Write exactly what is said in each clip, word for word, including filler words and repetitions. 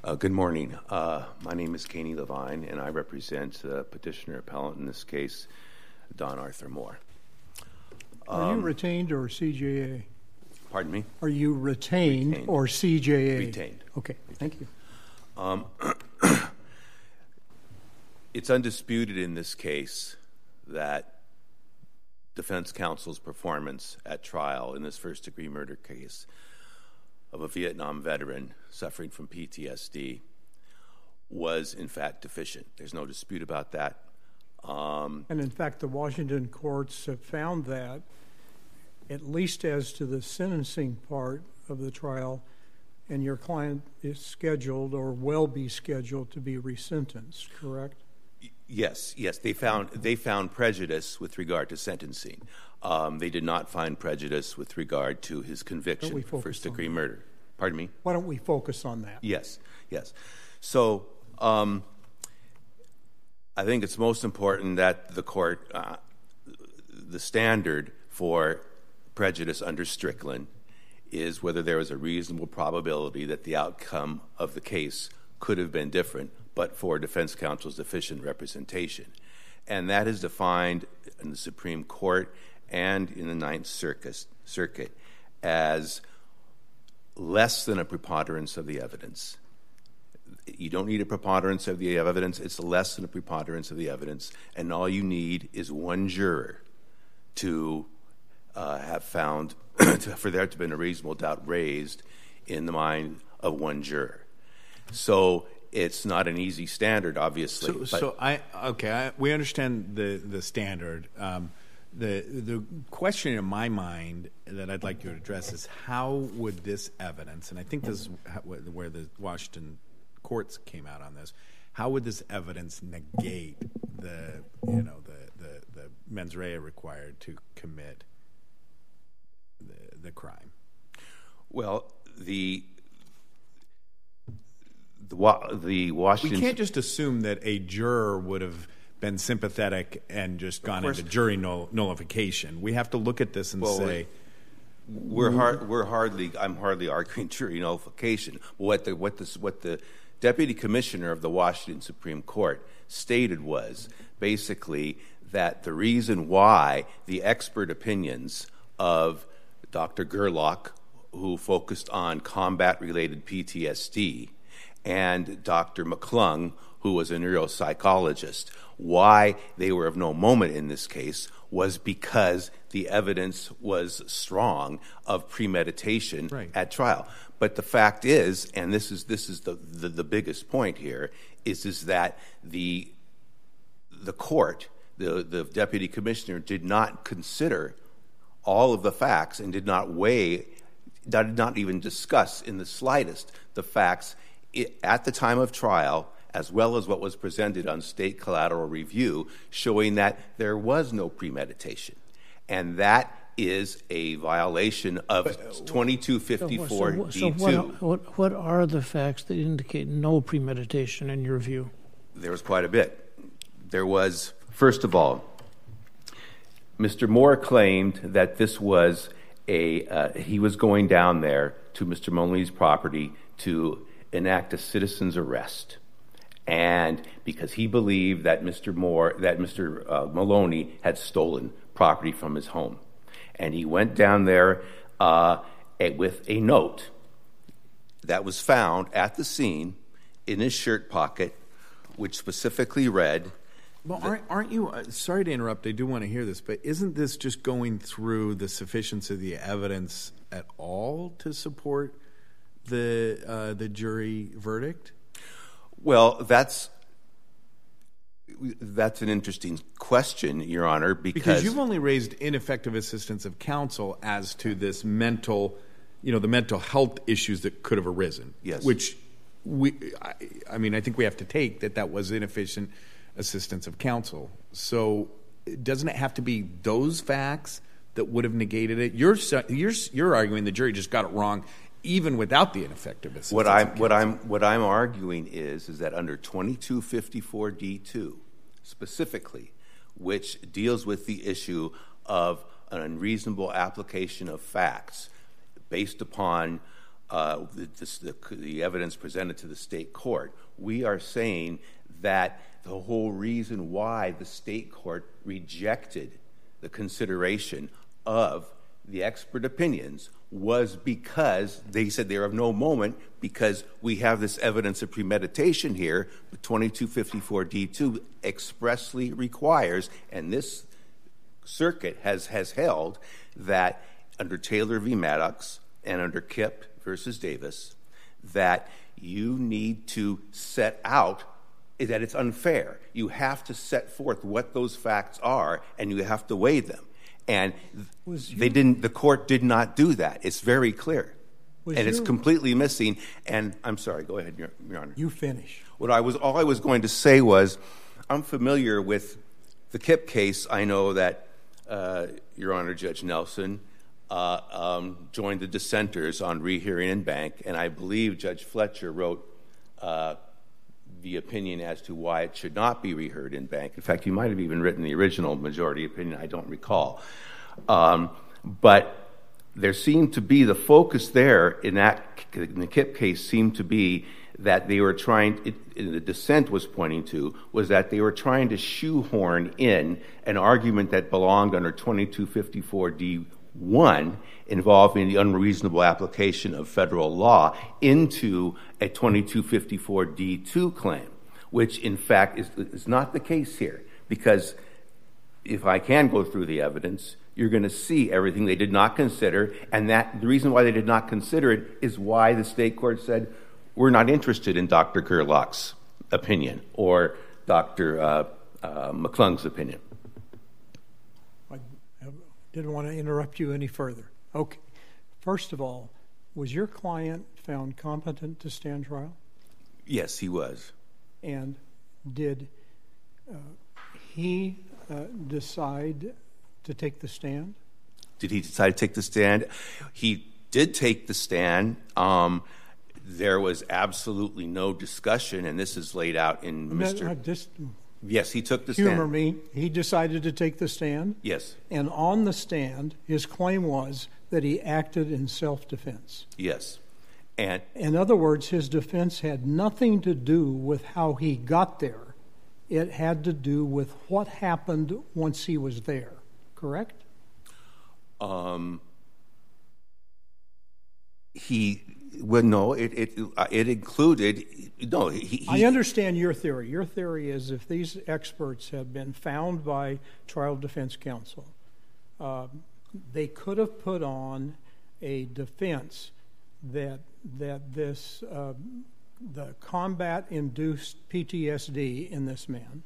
Uh, good morning. Uh, my name is Caney Levine, and I represent the petitioner appellant in this case, Don Arthur Moore. Um, Are you retained or C J A? Pardon me? Are you retained, retained. or C J A? Retained. Okay, thank you. Um, it's undisputed in this case that defense counsel's performance at trial in this first-degree murder case of a Vietnam veteran suffering from P T S D was, in fact, deficient. There's no dispute about that. Um, and, in fact, the Washington courts have found that, at least as to the sentencing part of the trial, and your client is scheduled or will be scheduled to be resentenced, correct? Yes, yes. They found they found prejudice with regard to sentencing. Um, they did not find prejudice with regard to his conviction for first-degree murder. Pardon me? Why don't we focus on that? Yes, yes. So um, I think it's most important that the court, uh, the standard for prejudice under Strickland is whether there is a reasonable probability that the outcome of the case could have been different but for defense counsel's deficient representation. And that is defined in the Supreme Court and in the Ninth Circus, Circuit as less than a preponderance of the evidence. You don't need a preponderance of the evidence. It's less than a preponderance of the evidence. And all you need is one juror to uh, have found, to, for there to have been a reasonable doubt raised in the mind of one juror. So it's not an easy standard, obviously. So, so I okay, I, we understand the the standard. Um, the the question in my mind that I'd like you to address is how would this evidence, and I think this is where the Washington courts came out on this, how would this evidence negate the you know the the, the mens rea required to commit the the crime? Well, the The, the Washington... We can't just assume that a juror would have been sympathetic and just gone into jury null, nullification. We have to look at this and well, say... We're, hard, we're hardly... I'm hardly arguing jury nullification. What the, what, the, what the deputy commissioner of the Washington Supreme Court stated was basically that the reason why the expert opinions of Doctor Gerlach, who focused on combat-related P T S D, and Doctor McClung, who was a neuropsychologist, why they were of no moment in this case was because the evidence was strong of premeditation right. at trial. But the fact is, and this is this is the, the, the biggest point here, is, is that the the court, the, the deputy commissioner, did not consider all of the facts and did not weigh, did not even discuss in the slightest the facts It, at the time of trial, as well as what was presented on state collateral review, showing that there was no premeditation. And that is a violation of twenty-two fifty-four D two. So, so what, what, what are the facts that indicate no premeditation in your view? There was quite a bit. There was, first of all, Mister Moore claimed that this was a, uh, he was going down there to Mister Maloney's property to enact a citizen's arrest, and because he believed that Mister Moore, that Mister Uh, Maloney had stolen property from his home, and he went down there uh, with a note that was found at the scene in his shirt pocket, which specifically read. Well, aren't, aren't you? Uh, sorry to interrupt. I do want to hear this, but isn't this just going through the sufficiency of the evidence at all to support the uh, the jury verdict? Well, that's that's an interesting question, Your Honor, because, because you've only raised ineffective assistance of counsel as to this mental, you know, the mental health issues that could have arisen. Yes. Which we, I, I mean, I think we have to take that that was inefficient assistance of counsel. So doesn't it have to be those facts that would have negated it? You're you're you're arguing the jury just got it wrong, even without the ineffective assistance. What I'm what I'm what I'm arguing is is that under twenty-two fifty-four D two specifically, which deals with the issue of an unreasonable application of facts based upon uh, the, this, the, the evidence presented to the state court. We are saying that the whole reason why the state court rejected the consideration of the expert opinions was because they said they are of no moment, because we have this evidence of premeditation here. twenty-two fifty-four D two expressly requires, and this circuit has, has held, that under Taylor v. Maddox and under Kipp versus Davis, that you need to set out that it's unfair. You have to set forth what those facts are, and you have to weigh them. And they didn't. The court did not do that. It's very clear, and it's completely missing. And I'm sorry. Go ahead, Your, Your Honor. You finish. What I was all I was going to say was, I'm familiar with the Kipp case. I know that uh, Your Honor, Judge Nelson, uh, um, joined the dissenters on rehearing in bank, and I believe Judge Fletcher wrote uh, the opinion as to why it should not be reheard in bank. In fact, you might have even written the original majority opinion. I don't recall. Um, but there seemed to be the focus there in that in the Kipp case seemed to be that they were trying, it, the dissent was pointing to, was that they were trying to shoehorn in an argument that belonged under twenty-two fifty-four D one involving the unreasonable application of federal law into a twenty-two fifty-four D two claim, which in fact is, is not the case here. Because if I can go through the evidence, you're going to see everything they did not consider, and that the reason why they did not consider it is why the state court said, we're not interested in Doctor Gerlach's opinion or Doctor Uh, uh, McClung's opinion. Didn't want to interrupt you any further. Okay. First of all, was your client found competent to stand trial? Yes, he was. And did uh, he uh, decide to take the stand? Did he decide to take the stand? He did take the stand. Um, there was absolutely no discussion, and this is laid out in Mister I just, Yes, he took the stand. Humor me. He decided to take the stand. Yes. And on the stand, his claim was that he acted in self-defense. Yes. And in other words, his defense had nothing to do with how he got there. It had to do with what happened once he was there. Correct? Um, he, well, no, it it uh, it included, no. He, he, I understand your theory. Your theory is if these experts had been found by trial defense counsel, uh, they could have put on a defense that that this uh, the combat-induced P T S D in this man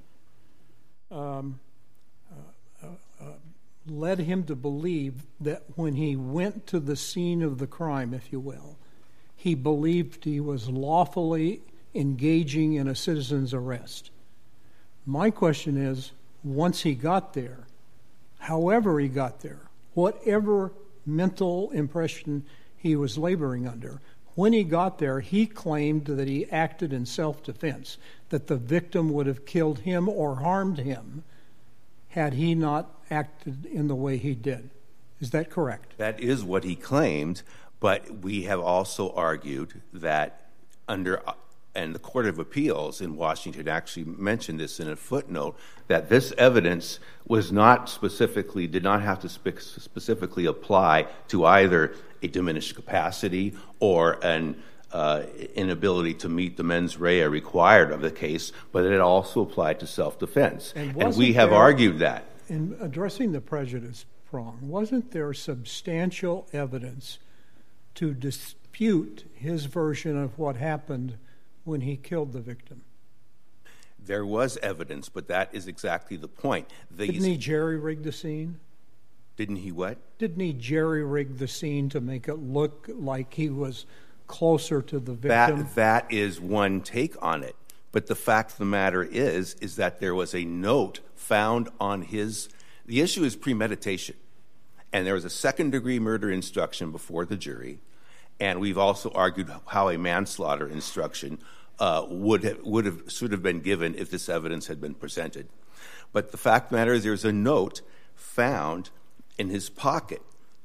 um, uh, uh, led him to believe that when he went to the scene of the crime, if you will, he believed he was lawfully engaging in a citizen's arrest. My question is, once he got there, however he got there, whatever mental impression he was laboring under, when he got there, he claimed that he acted in self-defense, that the victim would have killed him or harmed him had he not acted in the way he did. Is that correct? That is what he claimed, but we have also argued that under, and the Court of Appeals in Washington actually mentioned this in a footnote, that this evidence was not specifically, did not have to spe- specifically apply to either a diminished capacity or an uh, inability to meet the mens rea required of the case, but it also applied to self-defense. And, and we have there, argued that. In addressing the prejudice prong, wasn't there substantial evidence to dispute his version of what happened when he killed the victim? There was evidence, but that is exactly the point. These, Didn't he jerry-rig the scene? Didn't he what? Didn't he jerry-rig the scene to make it look like he was closer to the victim? That, that is one take on it. But the fact of the matter is, is that there was a note found on his, the issue is premeditation. And there was a second-degree murder instruction before the jury, and we've also argued how a manslaughter instruction uh, would have, would have, should have been given if this evidence had been presented. But the fact of the matter is there's a note found in his pocket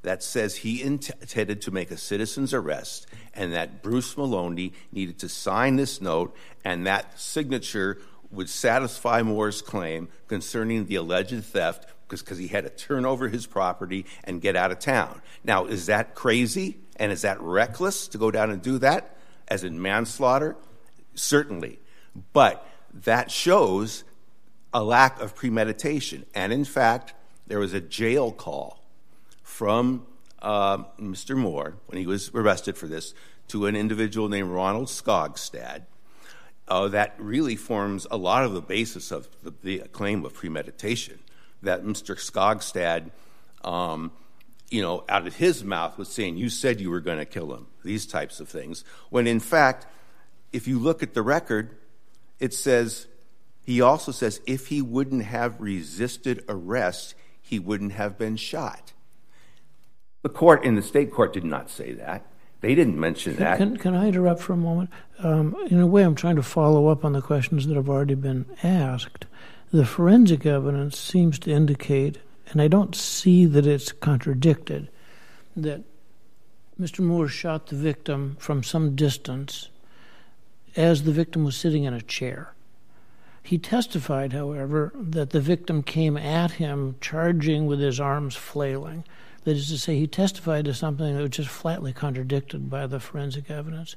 that says he intended to make a citizen's arrest and that Bruce Maloney needed to sign this note, and that signature would satisfy Moore's claim concerning the alleged theft because he had to turn over his property and get out of town. Now, is that crazy and is that reckless to go down and do that, as in manslaughter? Certainly. But that shows a lack of premeditation. And in fact, there was a jail call from uh, Mister Moore, when he was arrested for this, to an individual named Ronald Skogstad, uh, that really forms a lot of the basis of the, the claim of premeditation, that Mister Skogstad, um, you know, out of his mouth was saying, you said you were going to kill him, these types of things, when in fact, if you look at the record, it says, he also says, if he wouldn't have resisted arrest, he wouldn't have been shot. The court in the state court did not say that. They didn't mention that. Can, can I interrupt for a moment? Um, in a way, I'm trying to follow up on the questions that have already been asked. The forensic evidence seems to indicate, and I don't see that it's contradicted, that Mister Moore shot the victim from some distance as the victim was sitting in a chair. He testified, however, that the victim came at him charging with his arms flailing. That is to say, he testified to something that was just flatly contradicted by the forensic evidence.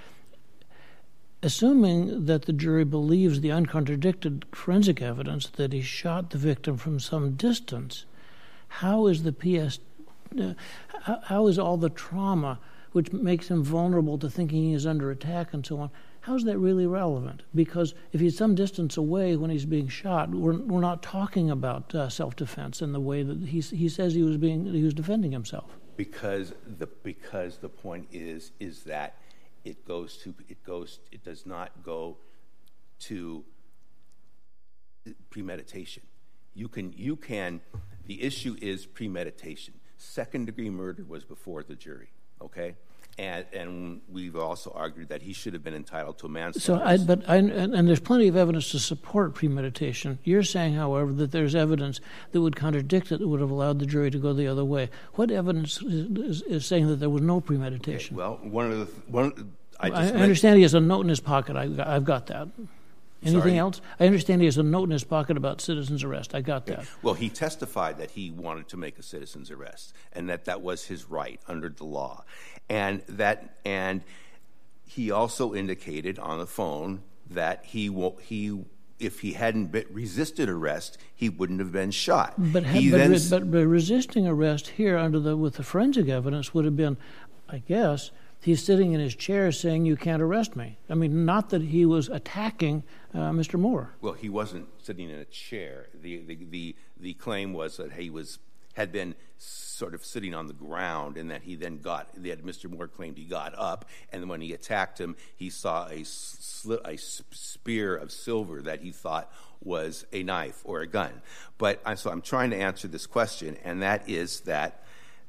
Assuming that the jury believes the uncontradicted forensic evidence that he shot the victim from some distance, how is the P S, uh, how, how is all the trauma which makes him vulnerable to thinking he is under attack and so on, how is that really relevant? Because if he's some distance away when he's being shot, we're we're not talking about uh, self-defense in the way that he he says he was being he was defending himself. Because the because the point is is that it goes to it goes it does not go to premeditation. You can you can the issue is premeditation. Second degree murder was before the jury. Okay. And, and we've also argued that he should have been entitled to a manslaughter. So, I, but I, and, and there's plenty of evidence to support premeditation. You're saying, however, that there's evidence that would contradict it, that would have allowed the jury to go the other way. What evidence is, is, is saying that there was no premeditation? Okay, well, one of the one I, just I meant, understand he has a note in his pocket. I, I've got that. Anything Sorry? else? I understand he has a note in his pocket about citizen's arrest. I got that. Well, he testified that he wanted to make a citizen's arrest and that that was his right under the law. And that and he also indicated on the phone that he he if he hadn't been resisted arrest, he wouldn't have been shot. But, he but, then, re, but, but resisting arrest here under the with the forensic evidence would have been, I guess, he's sitting in his chair saying, you can't arrest me. I mean, not that he was attacking uh, Mister Moore. Well, he wasn't sitting in a chair. The, the the the claim was that he was had been sort of sitting on the ground, and that he then got that Mister Moore claimed he got up, and when he attacked him, he saw a sli- a spear of silver that he thought was a knife or a gun. But I, so I'm trying to answer this question, and that is that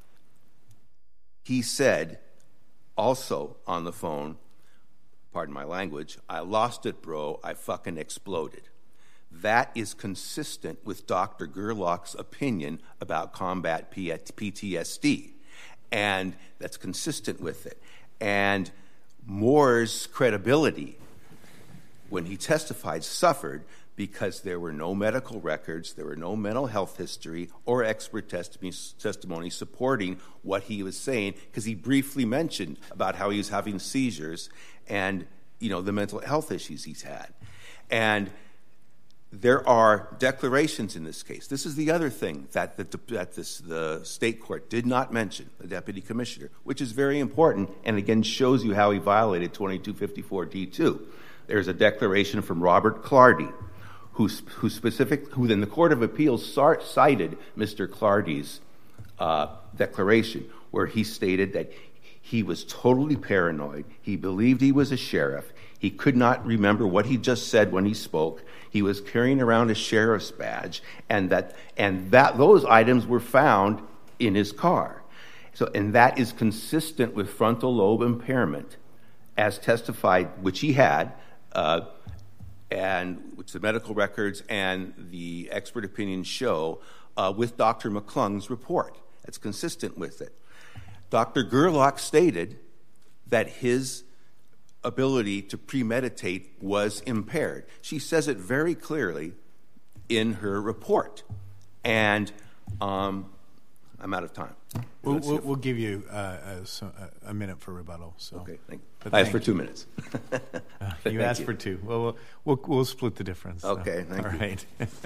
he said also on the phone, pardon my language, I lost it, bro, I fucking exploded. That is consistent with Doctor Gerlach's opinion about combat P T S D, and that's consistent with it. And Moore's credibility, when he testified, suffered because there were no medical records, there were no mental health history or expert testimony supporting what he was saying, because he briefly mentioned about how he was having seizures and, you know, the mental health issues he's had. And there are declarations in this case. This is the other thing that, the, that this, the state court did not mention, the deputy commissioner, which is very important and, again, shows you how he violated twenty-two fifty-four D two. There's a declaration from Robert Clardy, who, who specific, who in the Court of Appeals cited Mister Clardy's uh, declaration, where he stated that he was totally paranoid. He believed he was a sheriff. He could not remember what he just said when he spoke. He was carrying around a sheriff's badge, and that and that those items were found in his car. So, and that is consistent with frontal lobe impairment, as testified, which he had, uh, and which the medical records and the expert opinions show, uh, with Doctor McClung's report. It's consistent with it. Doctor Gerlach stated that his ability to premeditate was impaired. She says it very clearly in her report. And um, I'm out of time. We'll, we'll, we'll give you uh, a, a minute for rebuttal. So. Okay, thank you. But I asked for you. two minutes. uh, you asked you. for two. Well, we'll, we'll, we'll split the difference. Okay, so. thank All you. right.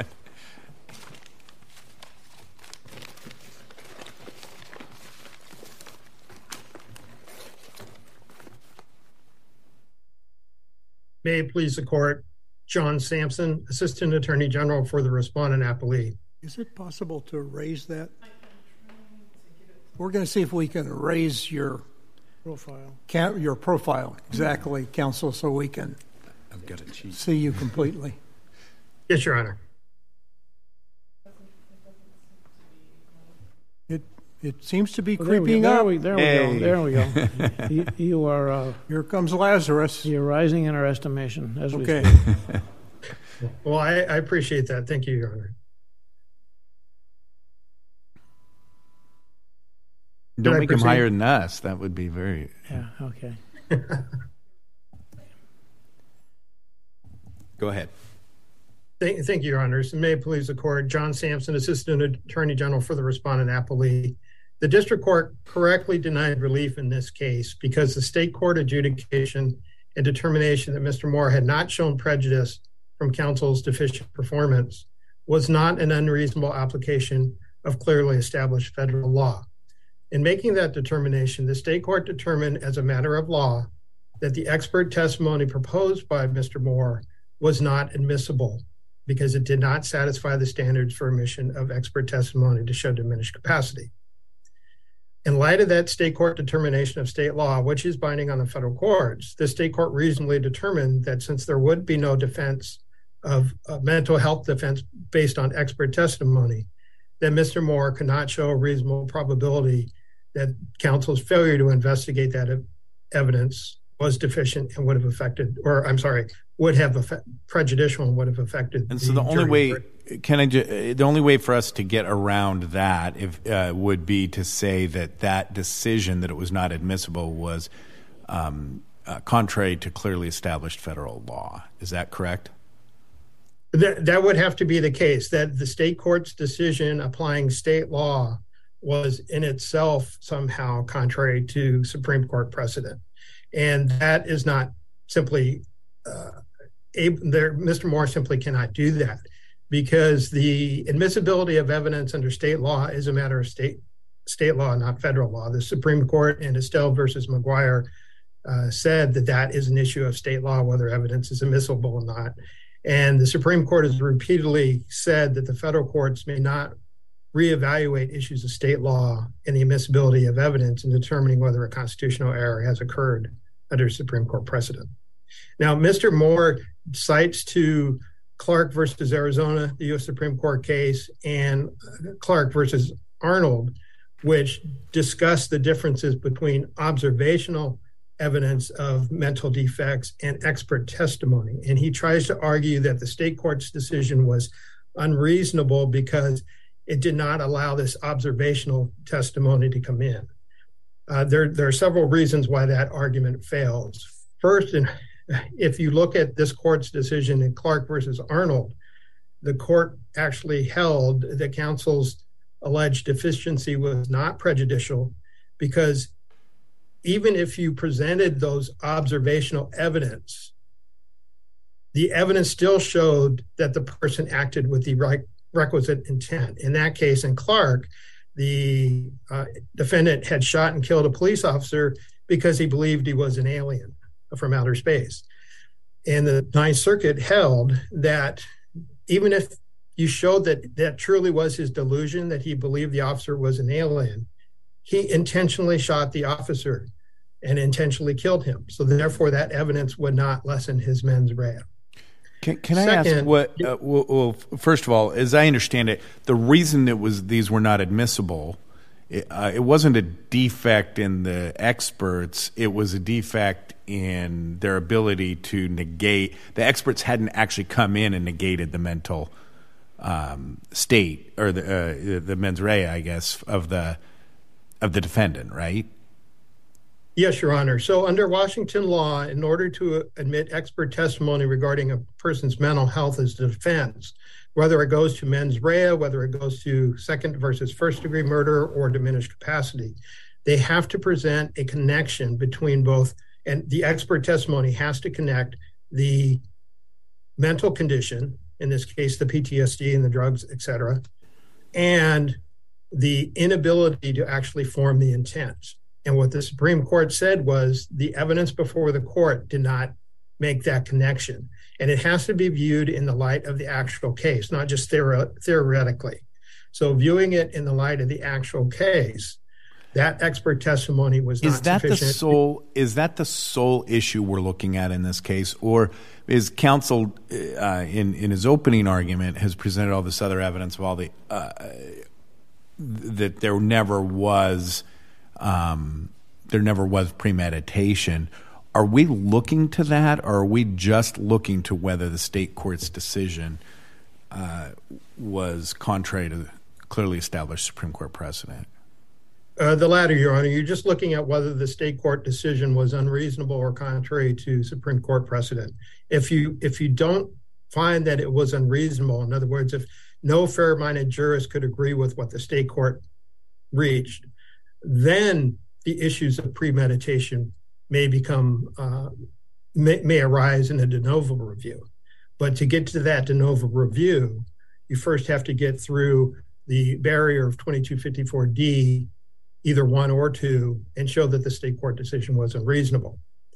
May it please the court, John Sampson, Assistant Attorney General for the respondent appellee. Is it possible to erase that? We're going to see if we can erase your Profile. ca- your profile, exactly, counsel, so we can I've got a cheat. see you completely. Yes, Your Honor. It it seems to be Well, there we creeping go. There up. we, there we Hey. go. There we go. you, you are uh, Here comes Lazarus. you're rising in our estimation as we Okay. speak. Well, I, I appreciate that. Thank you, Your Honor. Don't I make him proceed? higher than us. That would be very... Yeah. Okay. Go ahead. Thank, thank you, Your Honors. And may it please the court, John Sampson, Assistant Attorney General for the respondent appellee. The district court correctly denied relief in this case because the state court adjudication and determination that Mister Moore had not shown prejudice from counsel's deficient performance was not an unreasonable application of clearly established federal law. In making that determination, the state court determined as a matter of law that the expert testimony proposed by Mister Moore was not admissible because it did not satisfy the standards for admission of expert testimony to show diminished capacity. In light of that state court determination of state law, which is binding on the federal courts, the state court reasonably determined that since there would be no defense of uh, mental health defense based on expert testimony, that Mister Moore could not show a reasonable probability that counsel's failure to investigate that ev- evidence was deficient and would have affected, or I'm sorry, would have affect, prejudicial and would have affected. And so the only way, can I ju- the only way for us to get around that if uh, would be to say that that decision that it was not admissible was um, uh, contrary to clearly established federal law. Is that correct? That, that would have to be the case, that the state court's decision applying state law was in itself somehow contrary to Supreme Court precedent. And that is not simply, uh, able, there, Mister Moore simply cannot do that because the admissibility of evidence under state law is a matter of state state law, not federal law. The Supreme Court in Estelle versus McGuire uh, said that that is an issue of state law, whether evidence is admissible or not. And the Supreme Court has repeatedly said that the federal courts may not reevaluate issues of state law and the admissibility of evidence in determining whether a constitutional error has occurred under Supreme Court precedent. Now, Mister Moore cites to Clark versus Arizona, the U S Supreme Court case, and Clark versus Arnold, which discuss the differences between observational evidence of mental defects and expert testimony. And he tries to argue that the state court's decision was unreasonable because it did not allow this observational testimony to come in. Uh, there, there are several reasons why that argument fails. First, in, if you look at this court's decision in Clark versus Arnold, the court actually held that counsel's alleged deficiency was not prejudicial because even if you presented those observational evidence, the evidence still showed that the person acted with the right requisite intent. In that case, in Clark, the uh, defendant had shot and killed a police officer because he believed he was an alien from outer space. And the Ninth Circuit held that even if you showed that that truly was his delusion, that he believed the officer was an alien, he intentionally shot the officer and intentionally killed him. So therefore, that evidence would not lessen his mens rea. Can, can I Second, ask what? Uh, well, well, first of all, as I understand it, the reason it was these were not admissible, it, uh, it wasn't a defect in the experts. It was a defect in their ability to negate. The experts hadn't actually come in and negated the mental um, state or the uh, the mens rea, I guess, of the of the defendant, right? Yes, Your Honor. So under Washington law, in order to admit expert testimony regarding a person's mental health as defense, whether it goes to mens rea, whether it goes to second versus first degree murder or diminished capacity, they have to present a connection between both, and the expert testimony has to connect the mental condition, in this case, the P T S D and the drugs, et cetera, and the inability to actually form the intent. And what the Supreme Court said was the evidence before the court did not make that connection. And it has to be viewed in the light of the actual case, not just theore- theoretically. So viewing it in the light of the actual case, that expert testimony was not is that sufficient. The sole, is that the sole issue we're looking at in this case? Or is counsel, uh, in, in his opening argument, has presented all this other evidence of all the, uh, that there never was... Um, there never was premeditation. Are we looking to that, or are we just looking to whether the state court's decision uh, was contrary to clearly established Supreme Court precedent? Uh, the latter, Your Honor. You're just looking at whether the state court decision was unreasonable or contrary to Supreme Court precedent. If you if you don't find that it was unreasonable, in other words, if no fair-minded jurist could agree with what the state court reached, then the issues of premeditation may become uh, may, may arise in a de novo review. But to get to that de novo review, you first have to get through the barrier of twenty-two fifty-four D, either one or two, and show that the state court decision was unreasonable.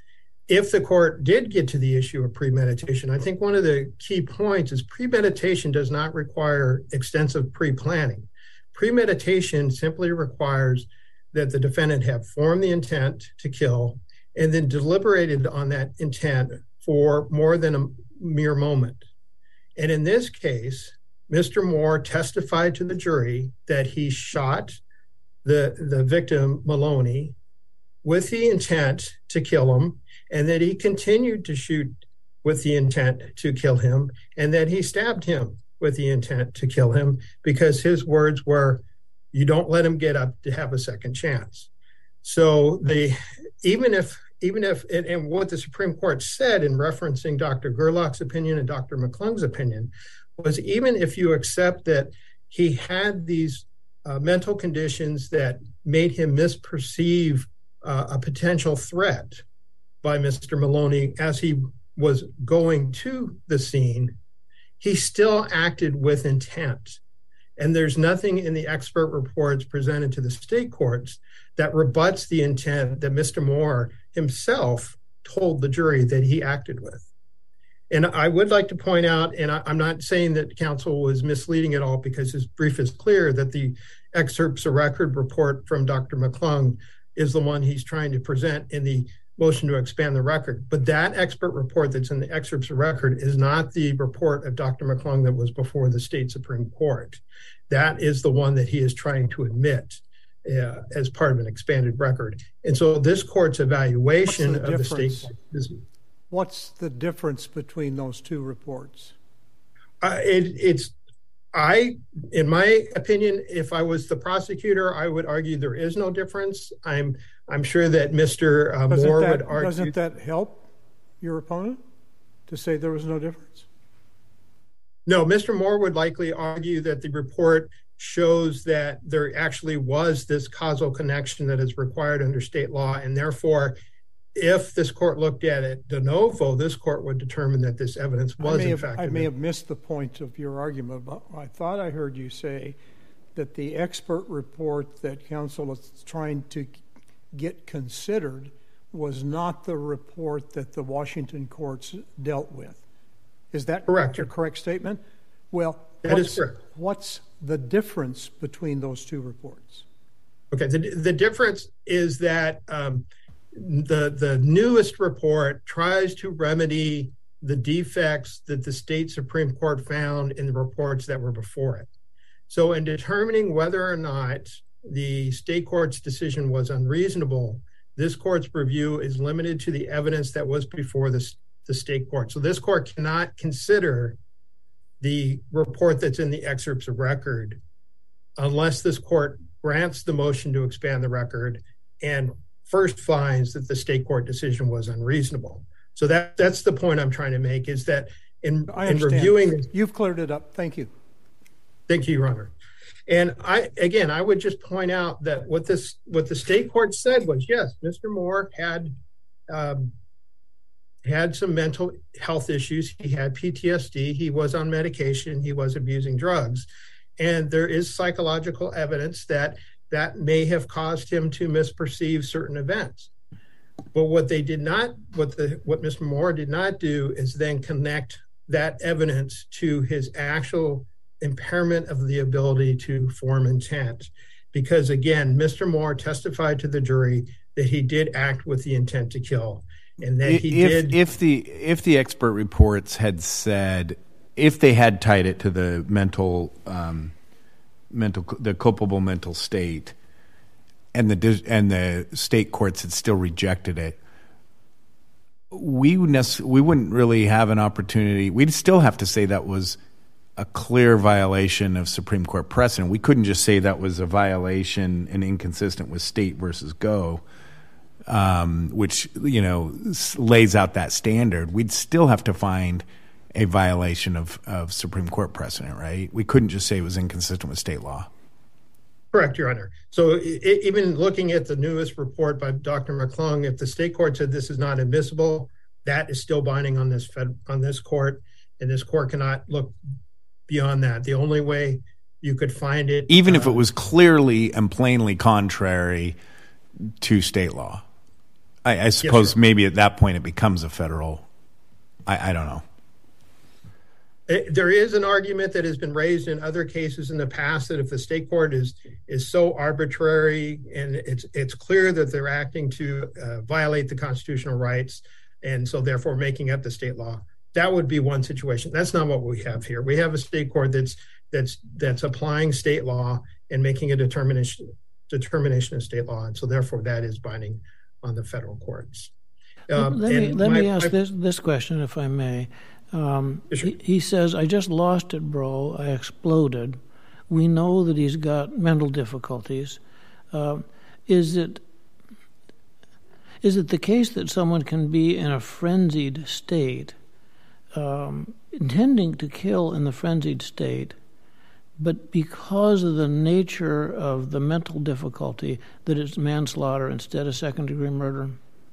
If the court did get to the issue of premeditation, I think one of the key points is premeditation does not require extensive pre-planning. Premeditation simply requires that the defendant have formed the intent to kill and then deliberated on that intent for more than a mere moment. And in this case, Mister Moore testified to the jury that he shot the, the victim, Maloney, with the intent to kill him, and that he continued to shoot with the intent to kill him, and that he stabbed him with the intent to kill him, because his words were, "You don't let him get up to have a second chance." So the even if even if and, and what the Supreme Court said in referencing Doctor Gerlach's opinion and Doctor McClung's opinion was, even if you accept that he had these uh, mental conditions that made him misperceive uh, a potential threat by Mister Maloney as he was going to the scene, he still acted with intent. And there's nothing in the expert reports presented to the state courts that rebuts the intent that Mister Moore himself told the jury that he acted with. And I would like to point out, and I, I'm not saying that counsel was misleading at all, because his brief is clear that the excerpts of record report from Doctor McClung is the one he's trying to present in the motion to expand the record. But that expert report that's in the excerpts of record is not the report of Doctor McClung that was before the state Supreme Court. That is the one that he is trying to admit uh, as part of an expanded record. And so this court's evaluation the of the state is, what's the difference between those two reports? Uh, it, it's, I, in my opinion, if I was the prosecutor, I would argue there is no difference. I'm, I'm sure that Mister Uh, Moore that, would argue. Doesn't that help your opponent to say there was no difference? No, Mister Moore would likely argue that the report shows that there actually was this causal connection that is required under state law, and therefore, if this court looked at it de novo, this court would determine that this evidence was in have, fact. I may have missed the point of your argument, but I thought I heard you say that the expert report that counsel is trying to get considered was not the report that the Washington courts dealt with. Is that correct? A correct statement? Well, that is correct. What's the difference between those two reports? Okay, the the difference is that um, the the newest report tries to remedy the defects that the state Supreme Court found in the reports that were before it. So in determining whether or not the state court's decision was unreasonable, this court's review is limited to the evidence that was before the, the state court. So this court cannot consider the report that's in the excerpts of record unless this court grants the motion to expand the record and first finds that the state court decision was unreasonable. So that that's the point I'm trying to make, is that in, I in understand. reviewing this, You've cleared it up. Thank you. thank you, Your Honor. And I, again, I would just point out that what this, what the state court said was, yes, Mister Moore had, um, had some mental health issues. He had P T S D. He was on medication. He was abusing drugs. And there is psychological evidence that that may have caused him to misperceive certain events. But what they did not, what the, what Mister Moore did not do is then connect that evidence to his actual impairment of the ability to form intent. Because again, Mister Moore testified to the jury that he did act with the intent to kill. And that he if, did. If the if the expert reports had said, if they had tied it to the mental, um, mental, the culpable mental state, and the and the state courts had still rejected it, we would we wouldn't really have an opportunity. We'd still have to say that was a clear violation of Supreme Court precedent. We couldn't just say that was a violation and inconsistent with State versus Go. Um, which, you know, lays out that standard. We'd still have to find a violation of, of Supreme Court precedent, right? We couldn't just say it was inconsistent with state law. Correct, Your Honor. So it, even looking at the newest report by Doctor McClung, if the state court said this is not admissible, that is still binding on this fed, on this court, and this court cannot look beyond that. The only way you could find it, even uh, if it was clearly and plainly contrary to state law. I, I suppose yes, maybe at that point it becomes a federal. I, I don't know. It, there is an argument that has been raised in other cases in the past that if the state court is is so arbitrary and it's it's clear that they're acting to uh, violate the constitutional rights, and so therefore making up the state law, that would be one situation. That's not what we have here. We have a state court that's that's that's applying state law and making a determination determination of state law, and so therefore that is binding on the federal courts. Um, let me, let my, me ask my, this, this question, if I may. Um, sure. he, he says, I just lost it, bro. I exploded. We know that he's got mental difficulties. Uh, is it is it the case that someone can be in a frenzied state, um, intending to kill in the frenzied state, but because of the nature of the mental difficulty, that it's manslaughter instead of second-degree murder?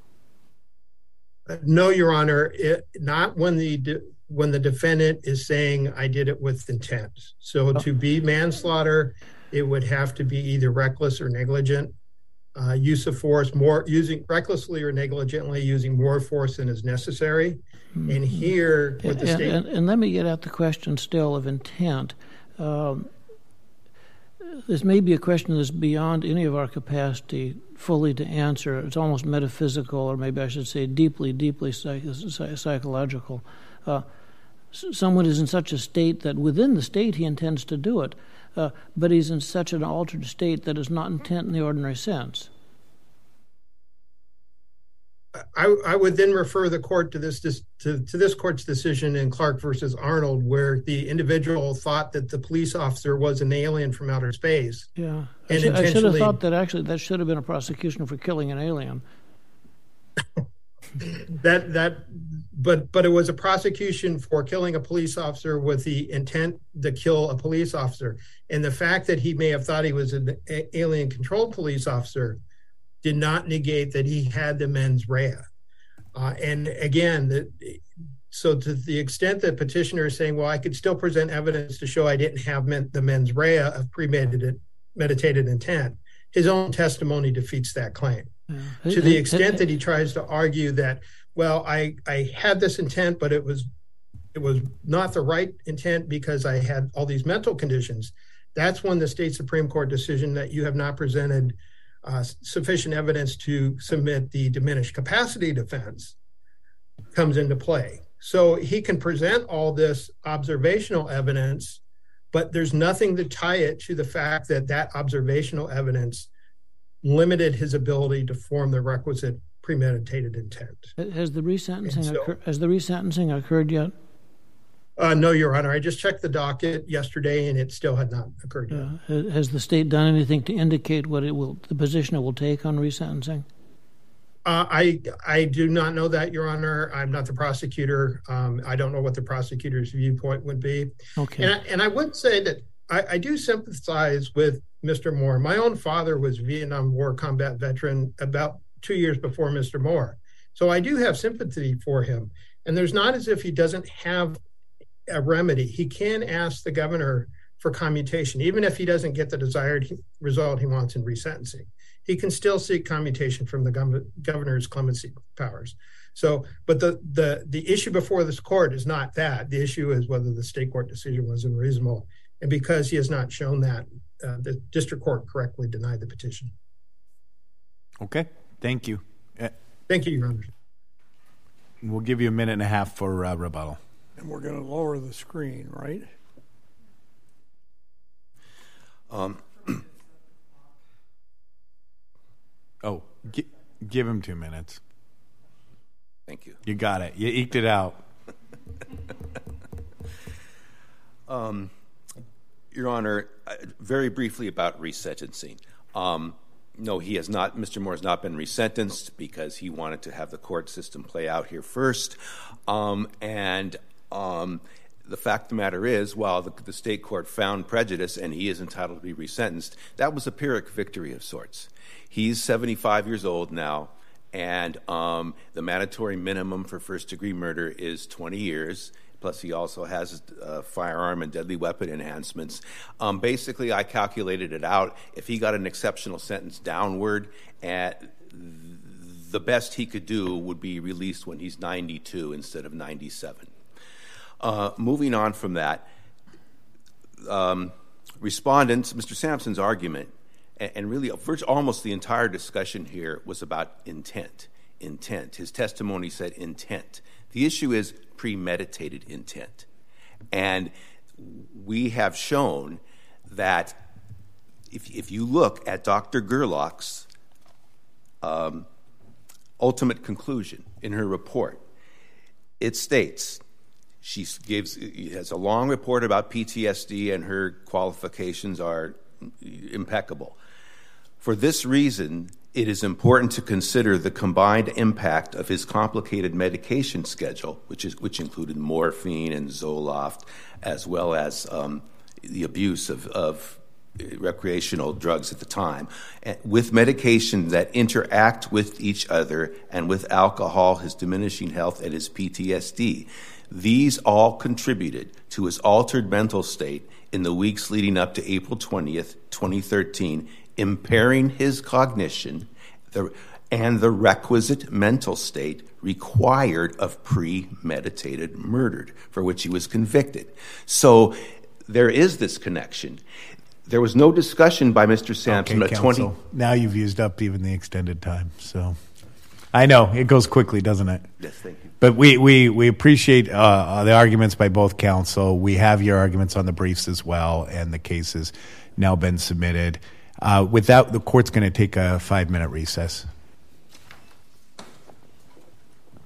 No, Your Honor, it, not when the de, when the defendant is saying, I did it with intent. So oh. to be manslaughter, it would have to be either reckless or negligent. Uh, use of force, more using recklessly or negligently using more force than is necessary. Mm-hmm. And here, with the and, state... And, and let me get at the question still of intent. Um, this may be a question that's beyond any of our capacity fully to answer. It's almost metaphysical, or maybe I should say deeply, deeply psych- psychological. Uh, someone is in such a state that within the state he intends to do it, uh, but he's in such an altered state that is not intent in the ordinary sense. I, I would then refer the court to this, this to, to this court's decision in Clark versus Arnold, where the individual thought that the police officer was an alien from outer space. Yeah, and I, should, intentionally... I should have thought that actually that should have been a prosecution for killing an alien. that that, but but it was a prosecution for killing a police officer with the intent to kill a police officer, and the fact that he may have thought he was an alien-controlled police officer did not negate that he had the mens rea. Uh, and again, the, so to the extent that petitioner is saying, well, I could still present evidence to show I didn't have men, the mens rea of premeditated meditated intent, his own testimony defeats that claim. Yeah. To the extent that he tries to argue that, well, I, I had this intent, but it was it was not the right intent because I had all these mental conditions, that's when the state Supreme Court decision that you have not presented Uh, sufficient evidence to submit the diminished capacity defense comes into play. So he can present all this observational evidence, but there's nothing to tie it to the fact that that observational evidence limited his ability to form the requisite premeditated intent. Has the resentencing so, occur- has the resentencing occurred yet? Uh, no, Your Honor. I just checked the docket yesterday, and it still had not occurred yet. Uh, has the state done anything to indicate what it will, the position it will take on resentencing? Uh, I I do not know that, Your Honor. I'm not the prosecutor. Um, I don't know what the prosecutor's viewpoint would be. Okay. And I, and I would say that I, I do sympathize with Mister Moore. My own father was a Vietnam War combat veteran about two years before Mister Moore. So I do have sympathy for him. And there's not as if he doesn't have a remedy. He can ask the governor for commutation, even if he doesn't get the desired result he wants in resentencing. He can still seek commutation from the gov- governor's clemency powers. So, but the, the, the issue before this court is not that. The issue is whether the state court decision was unreasonable. And because he has not shown that, uh, the district court correctly denied the petition. Okay, thank you. Uh, Thank you, Your Honor. We'll give you a minute and a half for uh, rebuttal. And we're going to lower the screen, right? Um, oh, gi- give him two minutes. thank you. You got it. You eked it out. um, Your Honor, very briefly about resentencing. Um, no, he has not. Mister Moore has not been resentenced because he wanted to have the court system play out here first. Um, and um, the fact of the matter is, while the, the state court found prejudice and he is entitled to be resentenced, that was a Pyrrhic victory of sorts. He's seventy-five years old now, and um, the mandatory minimum for first-degree murder is twenty years. Plus, he also has uh, firearm and deadly weapon enhancements. Um, basically, I calculated it out. If he got an exceptional sentence downward, at the best he could do would be released when he's ninety-two instead of ninety-seven. Uh, moving on from that, um, respondents, Mister Sampson's argument, and, and really first, almost the entire discussion here was about intent. Intent. His testimony said intent. The issue is premeditated intent. And we have shown that if, if you look at Doctor Gerlach's um, ultimate conclusion in her report, it states, she gives has a long report about P T S D and her qualifications are impeccable. For this reason, it is important to consider the combined impact of his complicated medication schedule, which is which included morphine and Zoloft, as well as um, the abuse of, of recreational drugs at the time, with medications that interact with each other, and with alcohol, his diminishing health, and his P T S D. These all contributed to his altered mental state in the weeks leading up to April twentieth, twenty thirteen, impairing his cognition the, and the requisite mental state required of premeditated murder, for which he was convicted. So there is this connection. There was no discussion by Mister Sampson okay, at twenty. Counsel, now you've used up even the extended time. So I know it goes quickly, doesn't it? Yes, thank you. But we, we, we appreciate uh, the arguments by both counsel. We have your arguments on the briefs as well, and the case has now been submitted. Uh, with that, the court's going to take a five-minute recess.